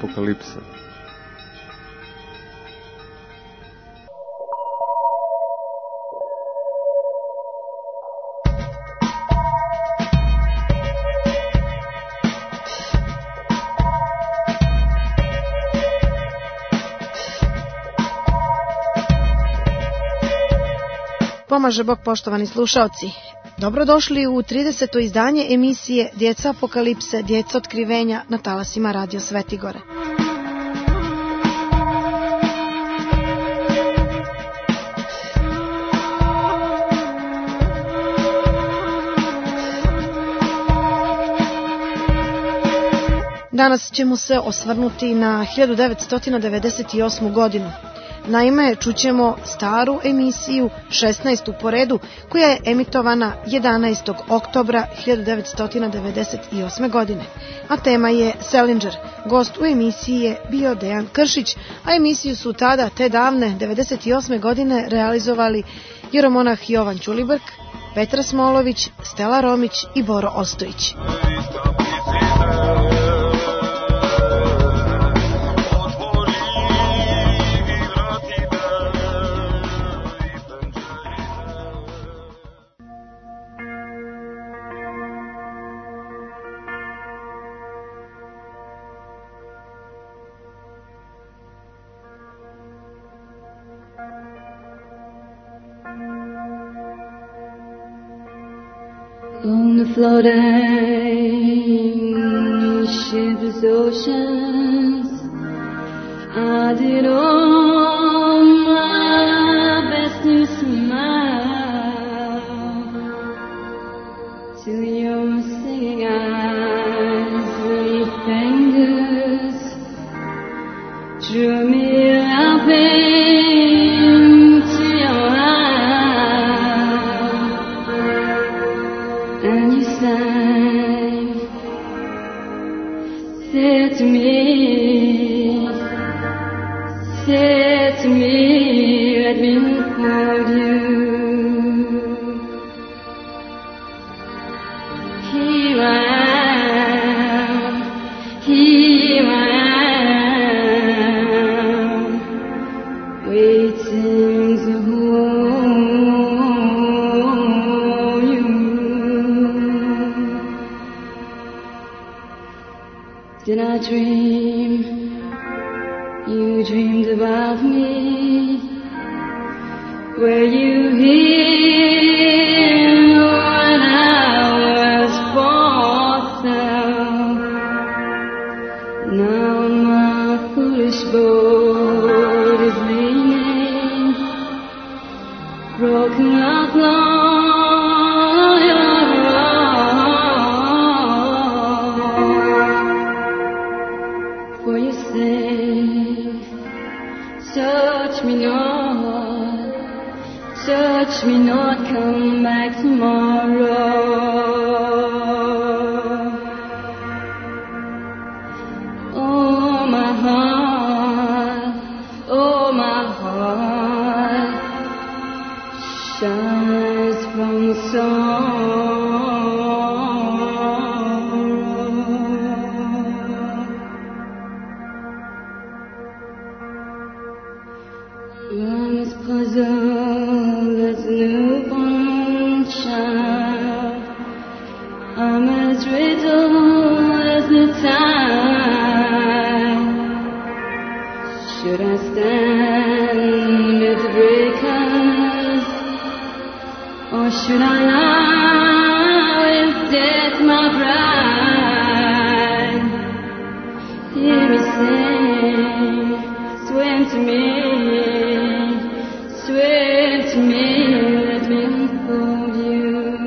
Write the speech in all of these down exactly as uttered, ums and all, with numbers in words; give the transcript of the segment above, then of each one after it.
Apokalipse. Pomaže Bog, poštovani slušaoci. Dobrodošli u trideseto izdanje emisije Djeca Apokalipse, Djeca otkrivenja na talasima Radio Svetigore. Danas ćemo se osvrnuti na hiljadu devetsto devedeset osmu godinu. Naime, čućemo staru emisiju, šesnaestu po redu, koja je emitovana jedanaestog oktobra hiljadu devetsto devedeset osme godine. A tema je Selinger. Gost u emisiji je bio Dejan Kršić, a emisiju su tada, te davne, devedeset osme godine realizovali jeromonah Jovan Ćulibrk, Petra Smolović, Stela Romić i Boro Ostojić. On the floating shipless oceans, I did all my best to smile to your singing eyes, sweet fingers drew me up into your eyes, and you sang, said to me, said to me, let me hold you. Here I am, here I am, waiting to hold you. Did I dream you dreamed about me? Were you here when I was forced out? Now my foolish boat is leaning, broken up along your road. For your sake, touch me not, touch me not, come back tomorrow. Oh my heart, oh my heart, shines from the I'm as puzzled as a newborn child, I'm as riddled as the tide. Should I stand amid the breakers, or should I lie with death my bride? Hear me sing, swim to me, swear to me, let me hold you.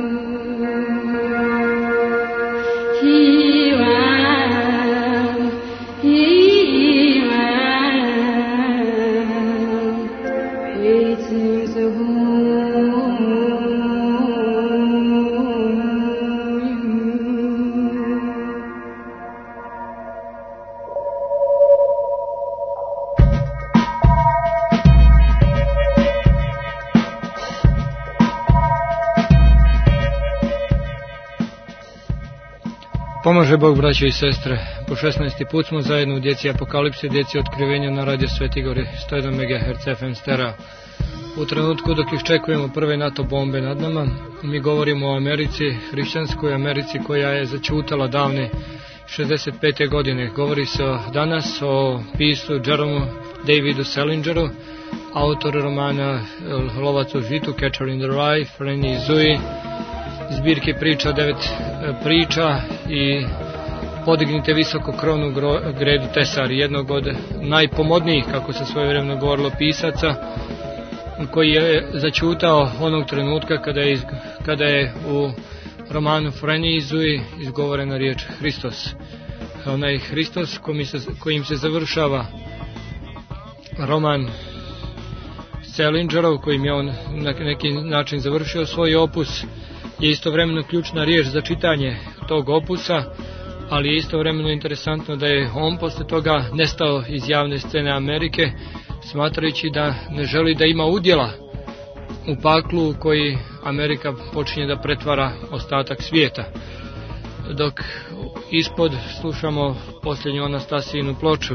Here I am, here I am, waiting to hold you. Pomože Bog, braćo i sestre. Po šesnaesti put smo zajedno u Djeci Apokalipse, Djeci Otkrivenja na radio Svetigori sto jedan megaherca F M stereo. U trenutku dok iščekujemo prve NATO bombe nad nama, mi govorimo o Americi, hrišćanskoj Americi koja je začutala davne šezdeset pete godine. Govori se o, danas o pisu Jeromu Davidu Salingeru, autoru romana Lovac u žitu, Catcher in the Rye, Freni Zui, zbirke priča, devet priča i Podignite visoko kronu Gredu Tesar, jednog od najpomodnijih, kako se svojevremeno govorilo, pisaca, koji je začutao onog trenutka kada je, kada je u romanu Freni Zui izgovorena riječ Hristos. Onaj Hristos kojim se, kojim se završava roman Salingerov, kojim je on na neki način završio svoj opus, je istovremeno ključna riječ za čitanje tog opusa, ali je istovremeno interesantno da je on posle toga nestao iz javne scene Amerike, smatrajući da ne želi da ima udjela u paklu u koji Amerika počinje da pretvara ostatak svijeta. Dok ispod slušamo posljednju Anastasijinu ploču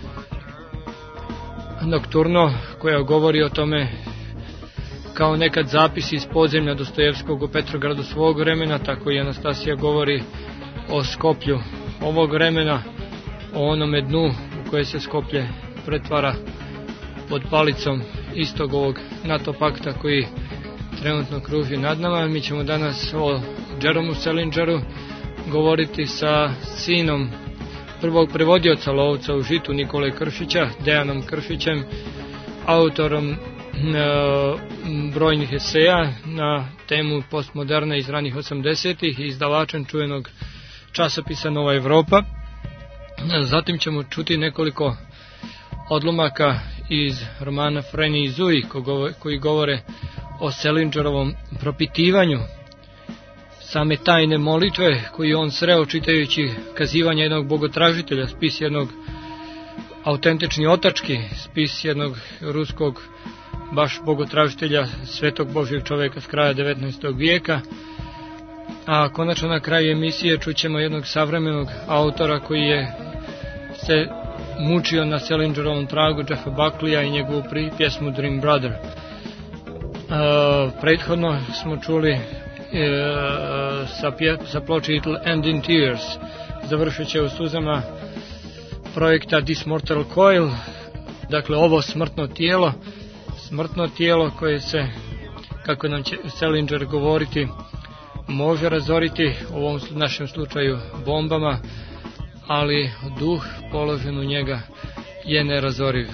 Nokturno, koja govori o tome kao nekad zapis iz podzemlja Dostojevskog u Petrogradu svog vremena, tako i Anastasija govori o Skoplju ovog vremena, o onome dnu u koje se Skoplje pretvara pod palicom istog ovog NATO pakta koji trenutno kruži nad nama. Mi ćemo danas o Jeromu Salingeru govoriti sa sinom prvog prevodioca Lovca u žitu Nikole Kršića, Dejanom Kršićem, autorom e, brojnih eseja na temu postmoderne iz ranih osamdesetih i izdavačem čuvenog časopisa Nova Evropa. Zatim ćemo čuti nekoliko odlomaka iz romana Freni Zui koji govore o Salingerovom propitivanju same tajne molitve koju on sreo čitajući kazivanja jednog bogotražitelja, spis jednog autentični otački, spis jednog ruskog baš bogotražitelja, svetog Božjeg čoveka s kraja devetnaestog vijeka. A konačno na kraju emisije čućemo jednog savremenog autora koji je se mučio na Salingerovom tragu, Jeffa Buckleya i njegovu pjesmu Dream Brother. E, prethodno smo čuli e, sa, pje, sa ploče It'll End in Tears, završit će u suzama projekta This Mortal Coil, dakle ovo smrtno tijelo, smrtno tijelo koje se, kako nam će Salinger govoriti, može razoriti u ovom našem slučaju bombama, ali duh položen u njega je nerazoriv.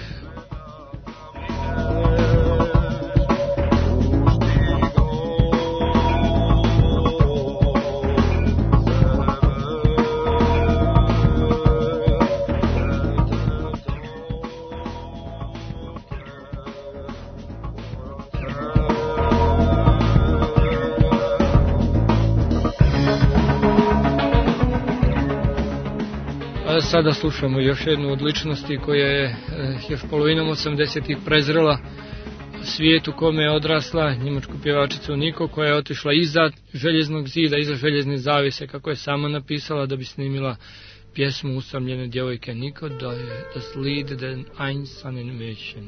Sada slušamo još jednu od ličnosti koja je još polovinom osamdesetih prezrela svijet u kome je odrasla, njemačku pjevačicu Niko, koja je otišla iza željeznog zida, iza željezne zavise, kako je sama napisala, da bi snimila pjesmu usamljene djevojke Niko, Das Lied den einsamen Mädchen.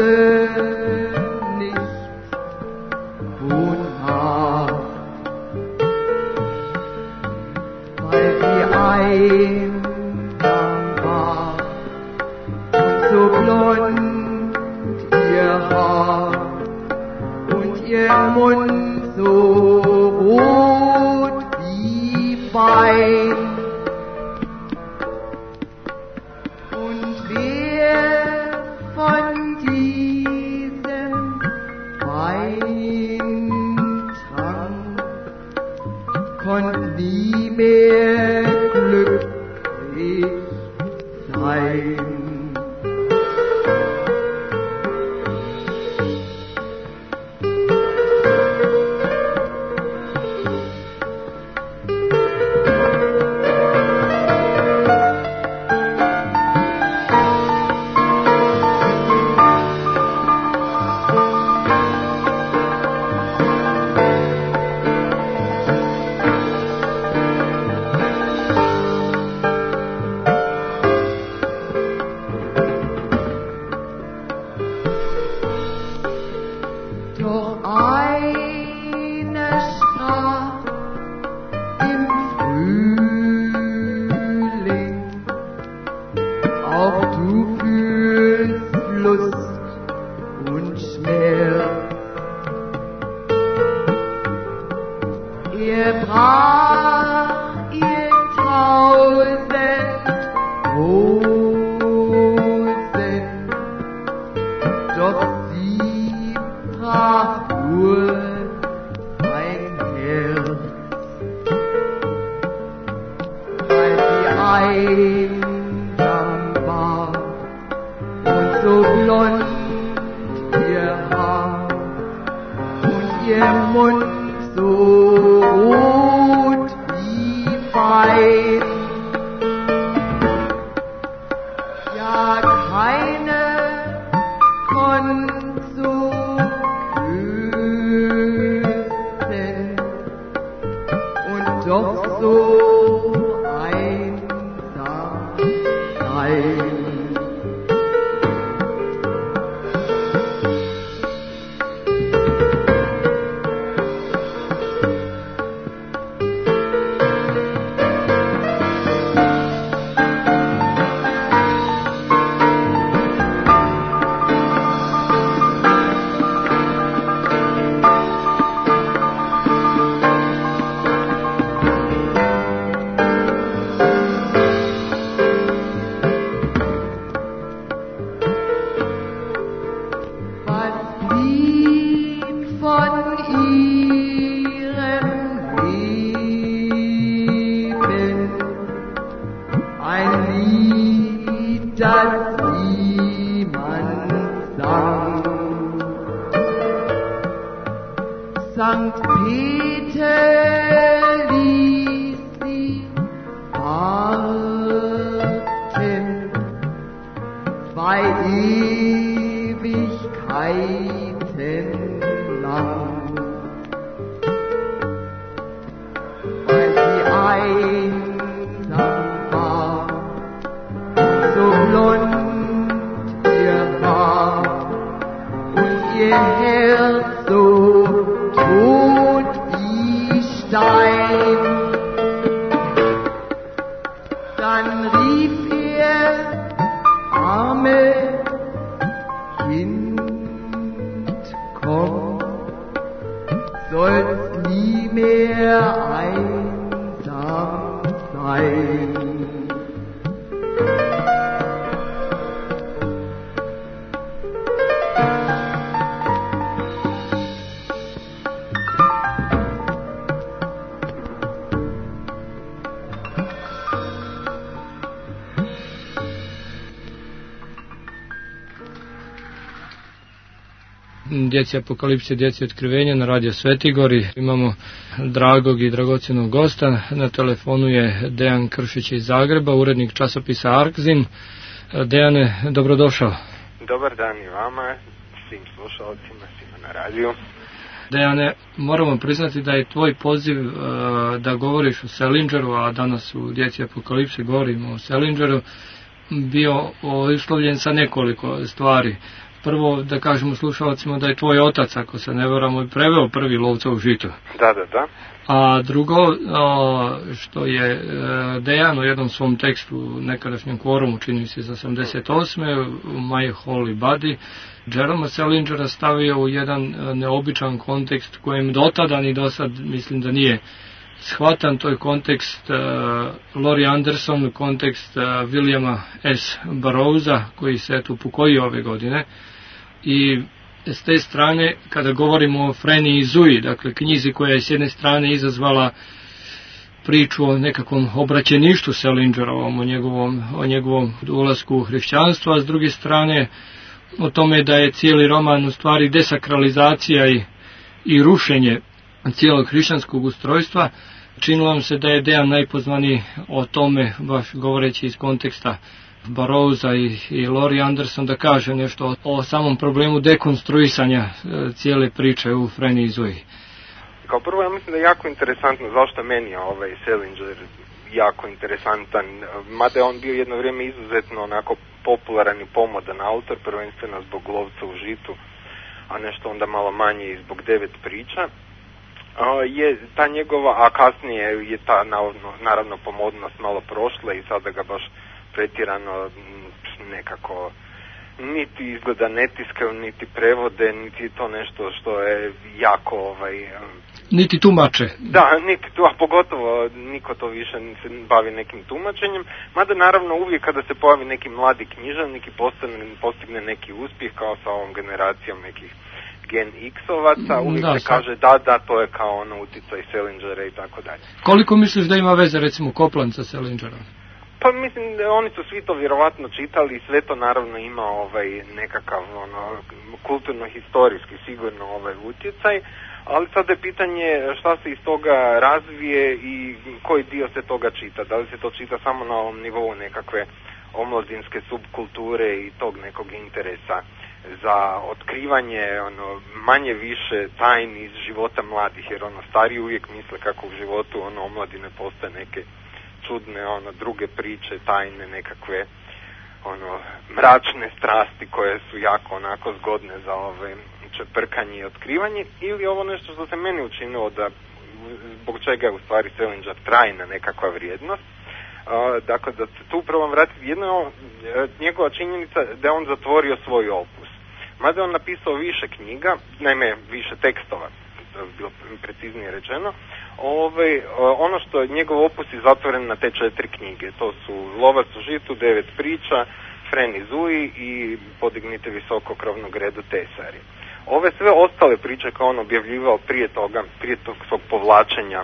wusste nicht, wonach blond ihr Haar und ihr Mund so rot wie Wein. Ja, keine konnte so küssen und doch so einsam sein. Sankt Peter ließ sie warten, zwei Ewigkeiten lang, weil sie einsam war, so blond ihr Haar und ihr Herz so tot wie Stein. Dann rief er, arme Kind, komm, sollst nie mehr einsam sein. Djeci apokalipse, djeci otkrivenja na radio Svetigori. Imamo dragog i dragocjenog gosta. Na telefonu je Dejan Kršić iz Zagreba, urednik časopisa Arkzin. Dejane, dobrodošao. Dobar dan i vama, svim slušalcima, svima na radiju. Dejane, moramo priznati da je tvoj poziv uh, da govoriš o Selingeru, a danas u Djeci apokalipse govorimo o Selingeru, bio uslovljen sa nekoliko stvari. Prvo, da kažemo slušalcima da je tvoj otac, ako se ne varamo, preveo prvi Lovca u žitu. Da, da, da. A drugo, što je Dejan u jednom svom tekstu u nekadašnjem kvorumu, čini se iz osamdeset osme u My Holy Body, Jeroma Selingera stavio u jedan neobičan kontekst kojem do tada ni do sad mislim da nije shvatan. To je kontekst uh, Laurie Anderson, kontekst uh, Williama S. Burroughsa, koji se tu upokojio ove godine. I s te strane, kada govorimo o Freni i Zui, dakle knjizi koja je s jedne strane izazvala priču o nekakvom obraćeništu Selingerovom, o njegovom, o njegovom ulasku u hrišćanstvo, a s druge strane o tome da je cijeli roman u stvari desakralizacija i, i rušenje cijelog hrišćanskog ustrojstva, činilo nam se da je Dejan najpozvaniji o tome, baš govoreći iz konteksta Burroughsa i, i Laurie Anderson, da kaže nešto o, o samom problemu dekonstruisanja e, cijele priče u Freni i Zui. Kao prvo, ja mislim da je jako interesantno zašto meni je ovaj Selinger jako interesantan, mada je on bio jedno vrijeme izuzetno onako popularan i pomodan autor, prvenstveno zbog Lovca u žitu, a nešto onda malo manje i zbog Devet priča. Je ta njegova, a kasnije je ta naravno, naravno pomodnost malo prošla i sada ga baš pretjerano nekako niti izgleda ne tiskaju, niti prevode, niti to nešto što je jako ovaj... Niti tumače. Da, niti tu, a pogotovo niko to više se bavi nekim tumačenjem, mada naravno uvijek kada se pojavi neki mladi književnik i postigne, postigne neki uspjeh kao sa ovom generacijom nekih Gen X-ovaca, uvijek da, se kaže da, da, to je kao ono uticaj Selingera i tako dalje. Koliko misliš da ima veze recimo Copland sa Selingerom? Pa mislim, oni su svi to vjerovatno čitali i sve to naravno ima ovaj nekakav ono, kulturno-historijski sigurno ovaj utjecaj, ali sad je pitanje šta se iz toga razvije i koji dio se toga čita. Da li se to čita samo na ovom nivou nekakve omladinske subkulture i tog nekog interesa za otkrivanje ono, manje više tajni iz života mladih, jer ono stariji uvijek misle kako u životu ono omladine postoje neke čudne ono druge priče, tajne nekakve ono mračne strasti koje su jako onako zgodne za ove čeprkanje i otkrivanje, ili ovo nešto što se meni učinilo da zbog čega je u stvari Salinger trajna nekakva vrijednost. Uh, dakle, da se tu probam vratiti, jedna je njegova činjenica da je on zatvorio svoj opus. Mada je on napisao više knjiga, naime više tekstova, da bi bilo preciznije rečeno. Ove, ono što je njegov opus je zatvoren na te četiri knjige, to su Lovac u žitu, Devet priča, Fren i Zui i Podignite visoko krovnog redu tesari. Ove sve ostale priče kao on objavljivao prije toga, prije tog svog povlačenja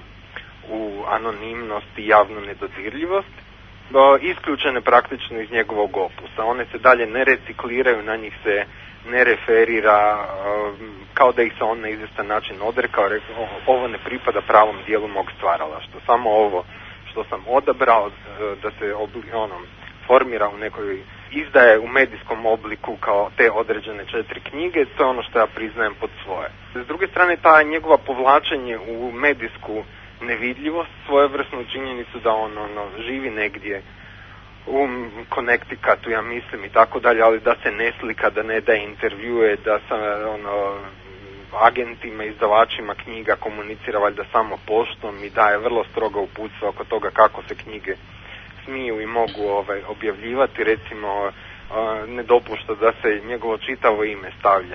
u anonimnost i javnu nedodirljivost, isključene praktično iz njegovog opusa. One se dalje ne recikliraju, na njih se ne referira, kao da ih se on na izvjestan način odrekao, rekao, ovo ne pripada pravom dijelu mog stvaralaštva. Samo ovo što sam odabrao da se ono, formira u nekoj izdaje u medijskom obliku kao te određene četiri knjige, to je ono što ja priznajem pod svoje. S druge strane, ta njegova povlačenje u medijsku nevidljivost, svojevrsnu činjenicu da on ono, živi negdje u Connecticutu, ja mislim, i tako dalje, ali da se ne slika, da ne daje intervjue, da sa ono, agentima, izdavačima knjiga komunicira valjda samo poštom i daje vrlo stroga uputstva oko toga kako se knjige smiju i mogu ovaj, objavljivati. Recimo, uh, ne dopušta da se njegovo čitavo ime stavlja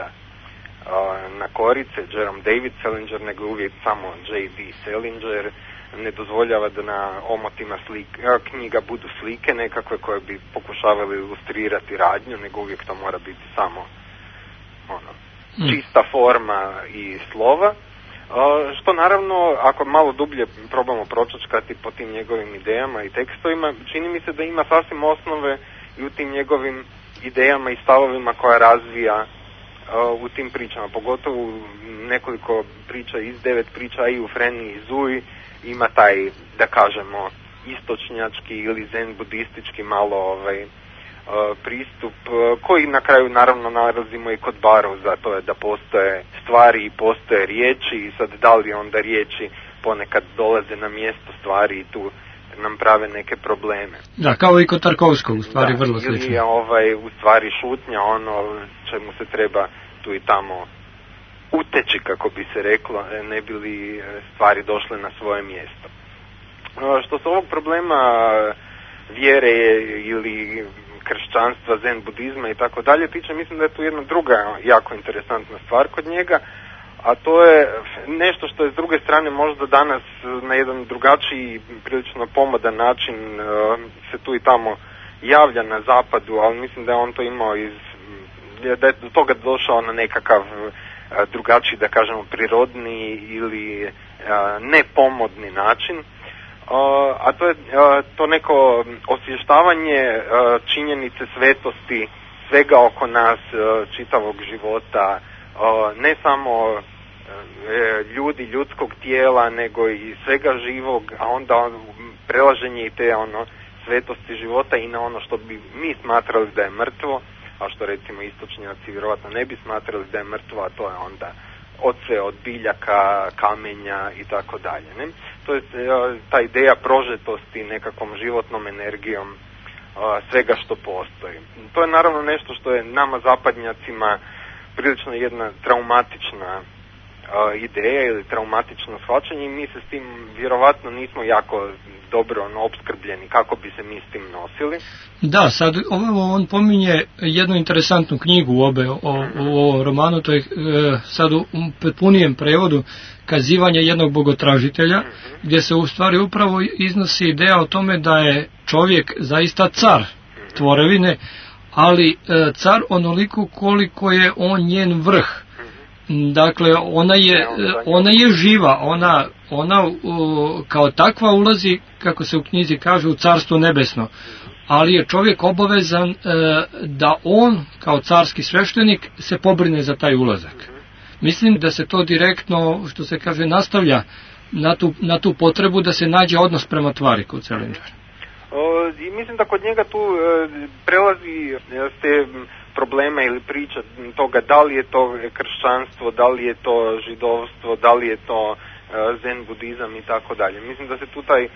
uh, na korice, Jerome David Salinger, nego uvijek samo J D Salinger. Ne dozvoljava da na omotima slike, knjiga budu slike nekakve koje bi pokušavali ilustrirati radnju, nego uvijek to mora biti samo ono, čista forma i slova. Uh, što naravno, ako malo dublje probamo pročačkati po tim njegovim idejama i tekstovima, čini mi se da ima sasvim osnove i u tim njegovim idejama i stavovima koja razvija uh, u tim pričama, pogotovo u nekoliko priča iz Devet priča i u Freni i Zui ima taj, da kažemo, istočnjački ili zen budistički malo ovaj, uh, pristup uh, koji na kraju naravno nalazimo i kod Burroughsa, to je da postoje stvari i postoje riječi i sad da li onda riječi ponekad dolaze na mjesto stvari i tu nam prave neke probleme. Da, kao i kod Tarkovskog, u stvari da, vrlo slično. Ili ovaj, u stvari šutnja, ono čemu se treba tu i tamo uteći, kako bi se reklo, ne bi li stvari došle na svoje mjesto. Što se ovog problema vjere ili kršćanstva, zen budizma i tako dalje tiče, mislim da je tu jedna druga jako interesantna stvar kod njega, a to je nešto što je s druge strane možda danas na jedan drugačiji, prilično pomodan način se tu i tamo javlja na zapadu, ali mislim da je on to imao iz, da je do toga došao na nekakav drugačiji, da kažemo, prirodni ili nepomodni način, a to je to neko osvještavanje činjenice svetosti svega oko nas, čitavog života, ne samo ljudi, ljudskog tijela, nego i svega živog, a onda prelaženje i te ono svetosti života i na ono što bi mi smatrali da je mrtvo, a što recimo istočnjaci vjerovatno ne bi smatrali da je mrtvo, a to je onda od sve, od biljaka, kamenja i tako dalje. Ne? To je ta ideja prožetosti nekakvom životnom energijom a, svega što postoji. To je naravno nešto što je nama zapadnjacima prilično jedna traumatična a, ideja ili traumatično shvaćanje i mi se s tim vjerovatno nismo jako dobro ono, opskrbljeni kako bi se mi s tim nosili. Da, sad ovo on pominje jednu interesantnu knjigu u, obe, o, u ovom romanu, to je e, sad u potpunijem prevodu Kazivanje jednog bogotražitelja, mm-hmm. gdje se u stvari upravo iznosi ideja o tome da je čovjek zaista car tvorevine, ali e, car onoliko koliko je on njen vrh. Dakle, ona je, ona je živa, ona, ona uh, kao takva ulazi, kako se u knjizi kaže, u Carstvo nebesno. Ali je čovjek obavezan uh, da on, kao carski sveštenik, se pobrine za taj ulazak. Mislim da se to direktno, što se kaže, nastavlja na tu, na tu potrebu da se nađe odnos prema tvari kod Selingera. I mislim da kod njega tu e, prelazi se problema ili priča toga da li je to kršćanstvo, da li je to židovstvo, da li je to e, zen budizam i tako dalje. Mislim da se tu taj e,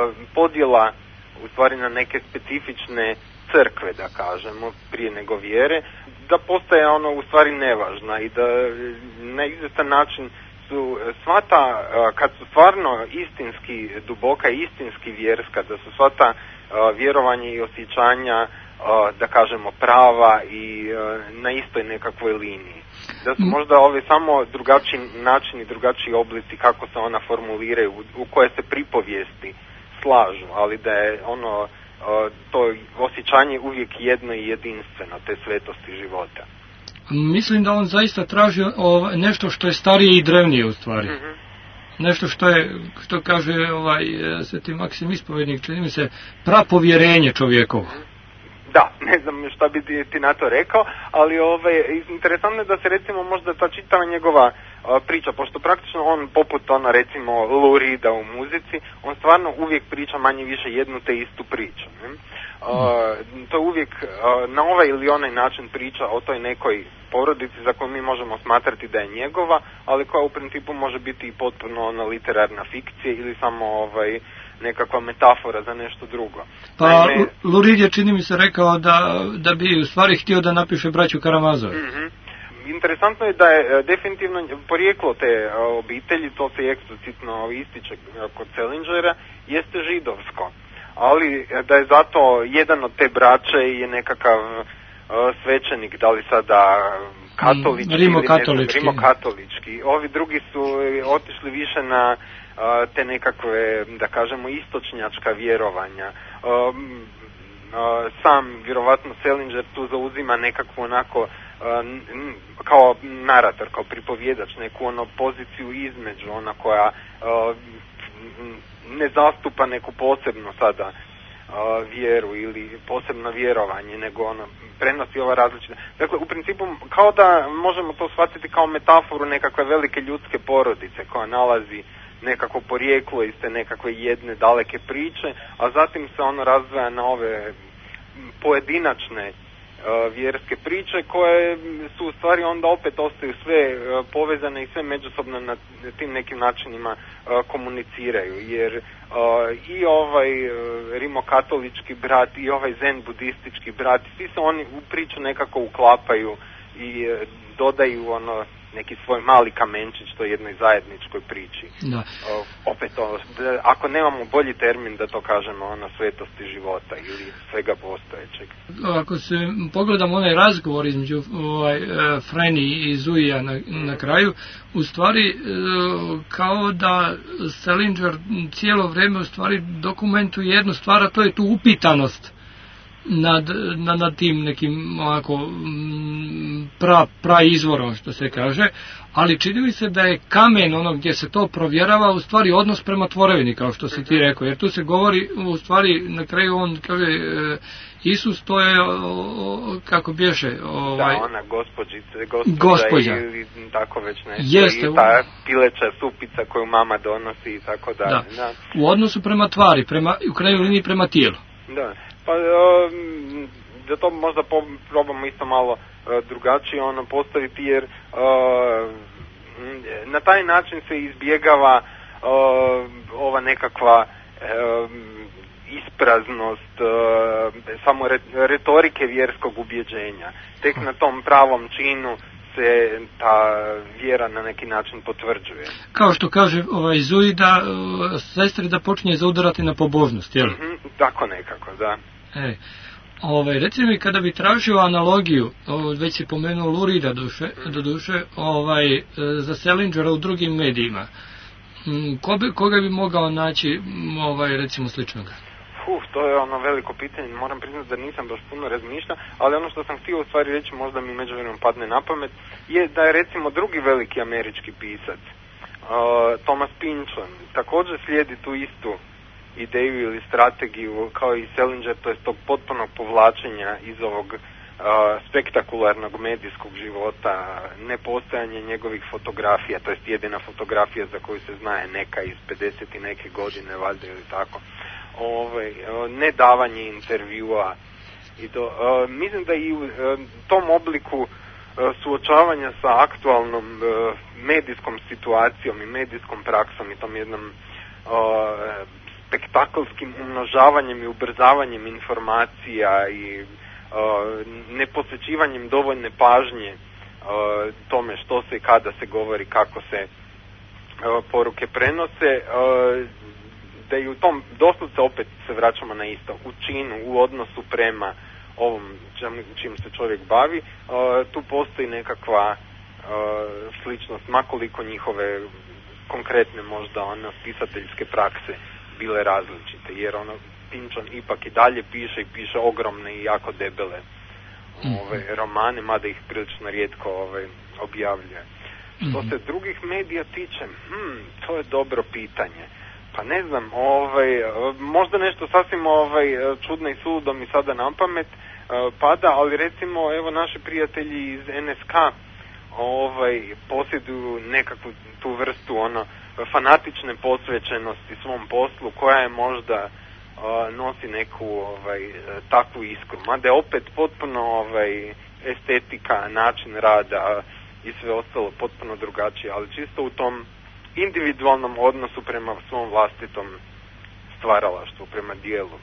podjela u stvari na neke specifične crkve, da kažemo, prije nego vjere, da postaje ono u stvari nevažna i da na izvjestan način su sva ta, kad su stvarno istinski duboka i istinski vjerska, da su sva ta vjerovanja i osjećanja, da kažemo, prava i na istoj nekakvoj liniji. Da su možda ove samo drugačiji načini, drugačiji oblici kako se ona formuliraju, u koje se pripovijesti slažu, ali da je ono to osjećanje uvijek jedno i jedinstveno, te svetosti života. Mislim da on zaista traži ovaj, nešto što je starije i drevnije u stvari. Mm-hmm. Nešto što je, što kaže ovaj Sveti Maksim Ispovednik, čini mi se, prapovjerenje čovjekovo. Da, ne znam šta bi ti, ti na to rekao, ali ovaj, interesantno je da se recimo možda ta čitava njegova a, priča, pošto praktično on poput ona recimo Lou Reeda u muzici, on stvarno uvijek priča manje više jednu te istu priču. Ne? A, to je uvijek a, na ovaj ili onaj način priča o toj nekoj porodici za koju mi možemo smatrati da je njegova, ali koja u principu može biti i potpuno ona literarna fikcija ili samo ovaj nekakva metafora za nešto drugo. Pa Naime, Lou Reed je, čini mi se, rekao da, da bi u stvari htio da napiše braću Karamazove. Mm-hmm. Interesantno je da je definitivno porijeklo te obitelji, to se eksplicitno ističe kod Selingera, jeste židovsko. Ali da je zato jedan od te braće je nekakav uh, svećenik, da li sada katolički, rimokatolički. Ili rimokatolički. Ovi drugi su otišli više na uh, te nekakve, da kažemo, istočnjačka vjerovanja. Uh, uh, sam, vjerovatno, Selinger tu zauzima nekakvu onako uh, kao narator, kao pripovjedač, neku ono poziciju između, ona koja uh, ne zastupa neku posebno sada uh, vjeru ili posebno vjerovanje, nego ono prenosi ova različita. Dakle, u principu kao da možemo to shvatiti kao metaforu nekakve velike ljudske porodice koja nalazi nekako porijeklo iz te nekakve jedne daleke priče, a zatim se ono razdvaja na ove pojedinačne uh, vjerske priče koje su u stvari onda opet ostaju sve uh, povezane i sve međusobno na tim nekim načinima uh, komuniciraju, jer uh, i ovaj uh, rimokatolički brat i ovaj zen budistički brat, svi se oni u priču nekako uklapaju i uh, dodaju ono neki svoj mali kamenčić toj jednoj zajedničkoj priči. Da. Uh, opet ono, ako nemamo bolji termin da to kažemo, ono svetosti života ili svega postojećeg. Ako se pogledamo onaj razgovor između ovaj, Freni i Zuija na, na kraju, u stvari kao da Selinger cijelo vrijeme u stvari dokumentuje jednu stvar, a to je tu upitanost nad, nad, nad tim nekim ovako pra, pra izvorom, što se kaže, ali čini mi se da je kamen ono gdje se to provjerava u stvari odnos prema tvorevini, kao što si ti rekao, jer tu se govori u stvari na kraju on kaže Isus to je kako bješe ovaj, da, ona gospođica, gospođa, gospođa. Ili tako već nešto. Jeste, i ta pileća supica koju mama donosi i tako dalje. Da. Da. U odnosu prema tvari, prema, u krajnjoj liniji prema tijelu. Da, pa um, da to možda po, probamo isto malo uh, drugačije ono postaviti, jer uh, na taj način se izbjegava uh, ova nekakva uh, ispraznost uh, samo retorike vjerskog ubjeđenja. Tek na tom pravom činu se ta vjera na neki način potvrđuje. Kao što kaže ovaj Zuj da uh, sestri da počinje zaudarati na pobožnost, jel? Mm-hmm, tako nekako, da. E, ovaj, reci mi, kada bi tražio analogiju, ovaj, već si pomenuo Lou Reeda duše, do duše, ovaj, za Selingera u drugim medijima, ko bi, koga bi mogao naći, ovaj, recimo, sličnoga? Uf, to je ono veliko pitanje, moram priznati da nisam baš puno razmišljao, ali ono što sam htio u stvari reći, možda mi međuvremenu padne na pamet, je da je recimo drugi veliki američki pisac, uh, Thomas Pynchon, također slijedi tu istu ideju ili strategiju kao i Salinger, to je tog potpunog povlačenja iz ovog uh, spektakularnog medijskog života, nepostojanje njegovih fotografija, to jest jedina fotografija za koju se zna je neka iz pedeset i neke godine, valjda ili tako. Ove, ne davanje intervjua i to, uh, mislim da i u uh, tom obliku uh, suočavanja sa aktualnom uh, medijskom situacijom i medijskom praksom i tom jednom uh, spektaklskim umnožavanjem i ubrzavanjem informacija i uh, neposvećivanjem dovoljne pažnje uh, tome što se i kada se govori, kako se uh, poruke prenose, uh, da i u tom doslovce opet se vraćamo na isto, u činu, u odnosu prema ovom čim se čovjek bavi, uh, tu postoji nekakva uh, sličnost, makoliko njihove konkretne možda ono pisateljske prakse bile različite, jer ono Pynchon ipak i dalje piše i piše ogromne i jako debele ove, romane, mada ih prilično rijetko ove, objavljuje. Što se drugih medija tiče, hmm, to je dobro pitanje. Pa ne znam, ovaj, možda nešto sasvim ovaj, čudno i suludo mi sada na pamet uh, pada, ali recimo evo naši prijatelji iz N S K ovaj, posjeduju nekakvu tu vrstu ono fanatične posvećenosti svom poslu koja je možda uh, nosi neku ovaj, takvu iskru. Mada je opet potpuno ovaj, estetika, način rada i sve ostalo potpuno drugačije, ali čisto u tom individualnom odnosu prema svom vlastitom stvaralaštvu, prema dijelu.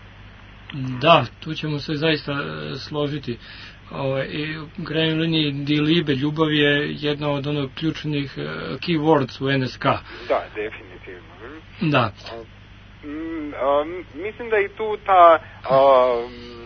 Da, tu ćemo se zaista složiti. Ove, i u krajnjoj liniji Die Liebe, ljubav je jedna od onog ključnih uh, key words u N S K. Da, definitivno. Hm? Da. Uh, m, uh, mislim da i tu ta uh,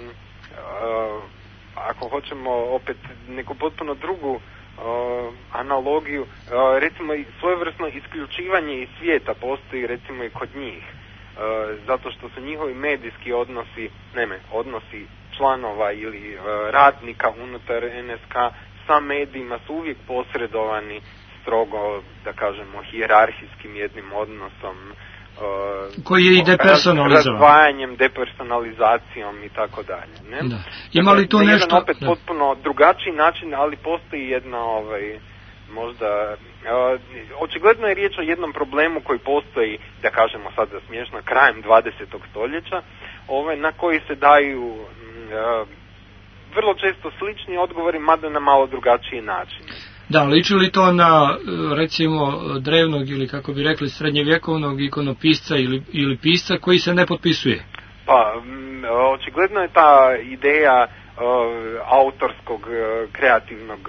uh, ako hoćemo opet neku potpuno drugu Uh, analogiju, uh, recimo i svojevrsno isključivanje iz svijeta postoji recimo i kod njih, uh, zato što su njihovi medijski odnosi, ne, odnosi članova ili uh, radnika unutar N S K sa medijima su uvijek posredovani strogo, da kažemo, hijerarhijskim jednim odnosom, Uh, koji je i depersonalizovan. Razdvajanjem, depersonalizacijom i tako dalje. Ne? Da. Ima li tu dakle, nešto? Jedan opet da. Potpuno drugačiji način, ali postoji jedna ovaj, možda, uh, očigledno je riječ o jednom problemu koji postoji, da kažemo sada smiješno, krajem dvadesetog stoljeća, ovaj, na koji se daju uh, vrlo često slični odgovori, mada na malo drugačiji način. Da, liči li to na, recimo, drevnog ili, kako bi rekli, srednjevjekovnog ikonopisca ili, ili pisca koji se ne potpisuje? Pa, m, očigledno je ta ideja uh, autorskog, uh, kreativnog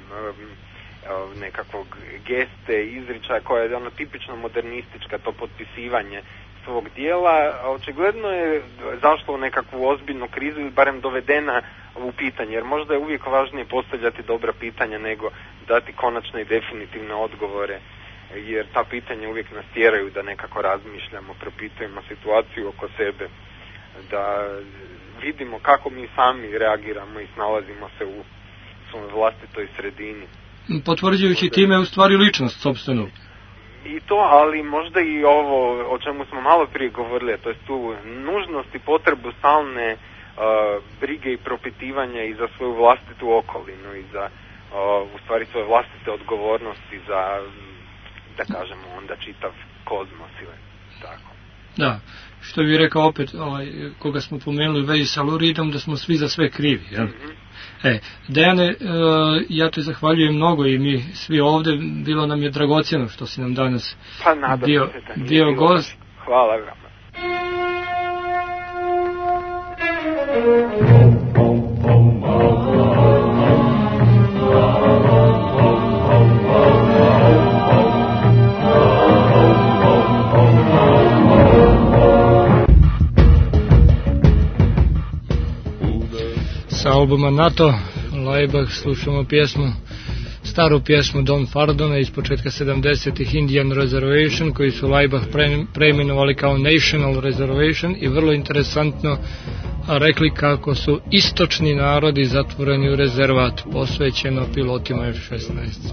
uh, nekakvog geste, izričaja koja je ono tipično modernistička, to potpisivanje svog dijela, očigledno je zašlo u nekakvu ozbiljnu krizu ili barem dovedena u pitanje, jer možda je uvijek važnije postavljati dobra pitanja nego dati konačne i definitivne odgovore, jer ta pitanja uvijek nas tjeraju da nekako razmišljamo, propitujemo situaciju oko sebe, da vidimo kako mi sami reagiramo i snalazimo se u svojoj vlastitoj sredini. Potvrđujući možda time u stvari ličnost sopstvenu. I to, ali možda i ovo o čemu smo malo prije govorili, to je tu nužnost i potrebu stalne uh, brige i propitivanja i za svoju vlastitu okolinu i za uh, u stvari svoje vlastite odgovornosti za, da kažemo, onda čitav kozmos ili tako. Da, što bih rekao opet, ovaj, koga smo pomenuli u vezi sa Luridom, da smo svi za sve krivi, jel? Mm-hmm. E, Dejane, ja te zahvaljujem mnogo i mi svi ovdje, bilo nam je dragocjeno što si nam danas pa, bio, bio gost. Hvala vam. Sa albuma NATO, Laibach, slušamo pjesmu staru pjesmu Don Fardona iz početka sedamdesetih Indian Reservation, koji su Laibach pre, preimenovali kao National Reservation i vrlo interesantno rekli kako su istočni narodi zatvoreni u rezervat, posvećeno pilotima F šesnaest.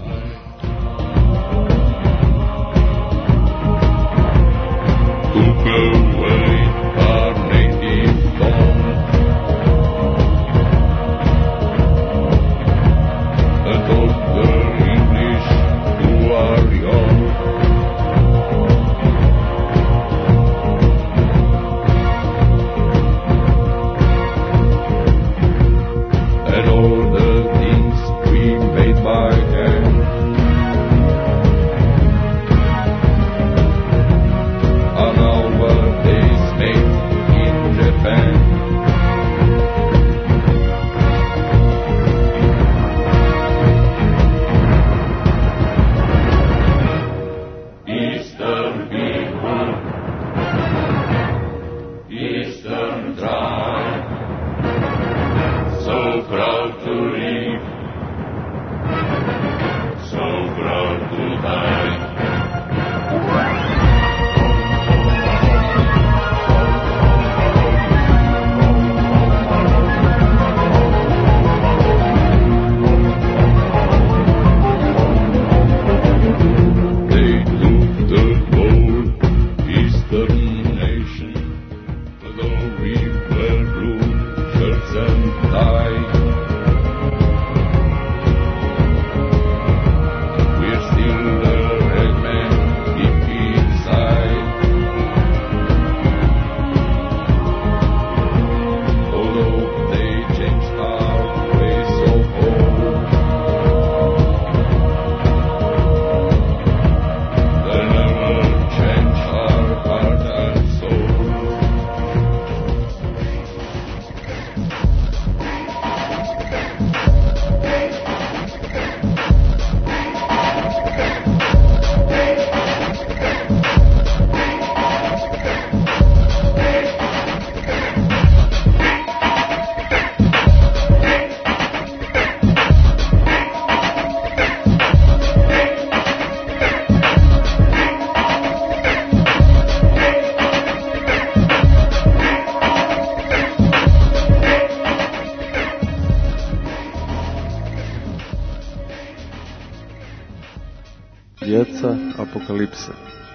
Djeca apokalipse.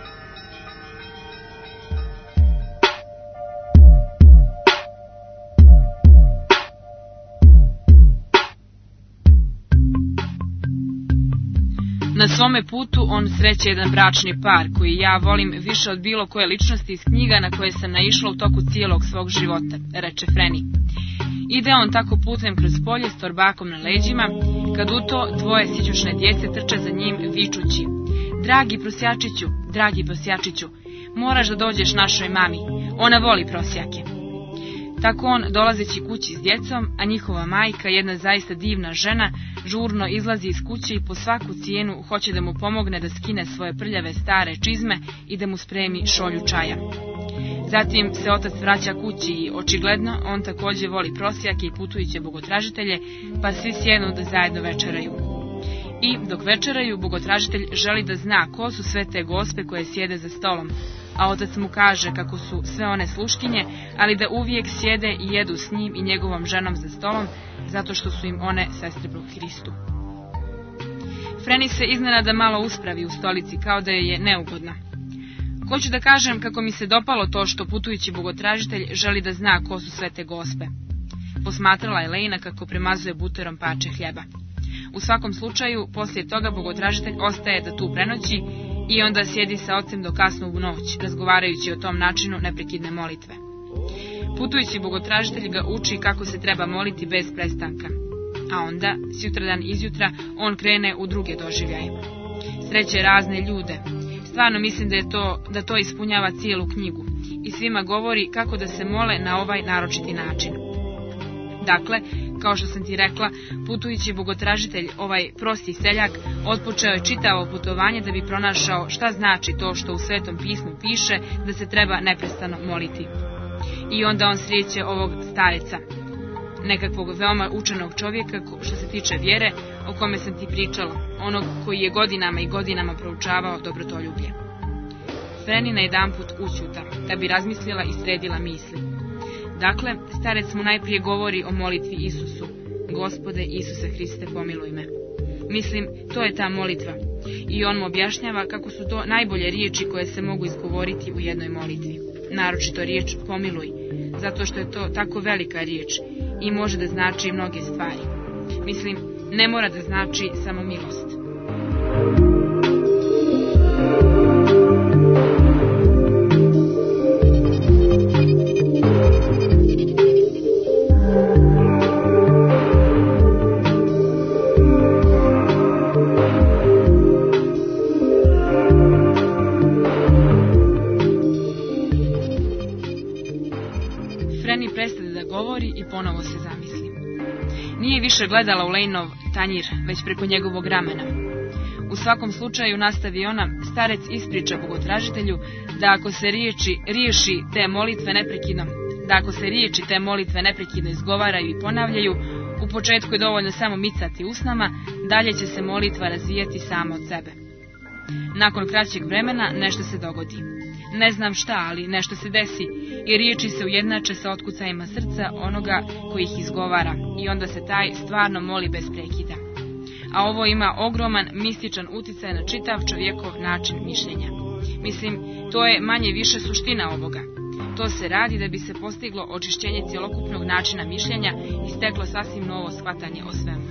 Na svome putu on sreće jedan bračni par koji ja volim više od bilo koje ličnosti iz knjiga na koje sam naišla u toku cijelog svog života, reče Freni. Ide on tako putem kroz polje s torbakom na leđima, kad u to dvoje sićušne djece trče za njim vičući: dragi prosjačiću, dragi prosjačiću, moraš da dođeš našoj mami, ona voli prosjake. Tako on, dolazeći kući s djecom, a njihova majka, jedna zaista divna žena, žurno izlazi iz kuće i po svaku cijenu hoće da mu pomogne da skine svoje prljave stare čizme i da mu spremi šolju čaja. Zatim se otac vraća kući i očigledno on također voli prosjake i putujuće bogotražitelje, pa svi sjednu da zajedno večeraju. I dok večeraju, bogotražitelj želi da zna ko su sve te gospe koje sjede za stolom, a otac mu kaže kako su sve one sluškinje, ali da uvijek sjede i jedu s njim i njegovom ženom za stolom, zato što su im one sestre po Hristu. Freni se iznenada malo uspravi u stolici, kao da je neugodna. Hoću da kažem kako mi se dopalo to što putujući bogotražitelj želi da zna ko su sve te gospe. Posmatrala je Lejna kako premazuje buterom pače hljeba. U svakom slučaju, poslije toga bogotražitelj ostaje da tu prenoći i onda sjedi sa ocem do kasno u noć, razgovarajući o tom načinu neprekidne molitve. Putujući bogotražitelj ga uči kako se treba moliti bez prestanka, a onda, sutradan izjutra, on krene u druge doživljaje. Sreće razne ljude. Stvarno mislim da je to, da to ispunjava cijelu knjigu i svima govori kako da se mole na ovaj naročiti način. Dakle, kao što sam ti rekla, putujući bogotražitelj, ovaj prosti seljak, otpočeo je čitavo putovanje da bi pronašao šta znači to što u Svetom pismu piše da se treba neprestano moliti. I onda on sreće ovog stareca. nekakvog veoma učenog čovjeka što se tiče vjere, o kome sam ti pričala, onog koji je godinama i godinama proučavao dobrotoljublje. Freni na jedanput učuta, da bi razmislila i sredila misli. Dakle, starec mu najprije govori o molitvi Isusu: Gospode Isuse Hriste, pomiluj me. Mislim, to je ta molitva. I on mu objašnjava kako su to najbolje riječi koje se mogu izgovoriti u jednoj molitvi. Naročito riječ pomiluj, zato što je to tako velika riječ i može da znači mnoge stvari. Mislim, ne mora da znači samo milost. I ponovo se zamisli. Nije više gledala u Lejnov tanjir, već preko njegovog ramena. U svakom slučaju, nastavi ona, starec ispriča bogotražitelju da ako se riječi, riješi te molitve neprekidno, da ako se riječi te molitve neprekidno izgovaraju i ponavljaju, u početku je dovoljno samo micati usnama, dalje će se molitva razvijati sama od sebe. Nakon kraćeg vremena nešto se dogodi. Ne znam šta, ali nešto se desi i riječi se ujednače sa otkucajima srca onoga koji ih izgovara i onda se taj stvarno moli bez prekida. A ovo ima ogroman mističan uticaj na čitav čovjekov način mišljenja. Mislim, to je manje više suština ovoga. To se radi da bi se postiglo očišćenje cjelokupnog načina mišljenja i steklo sasvim novo shvatanje o svemu.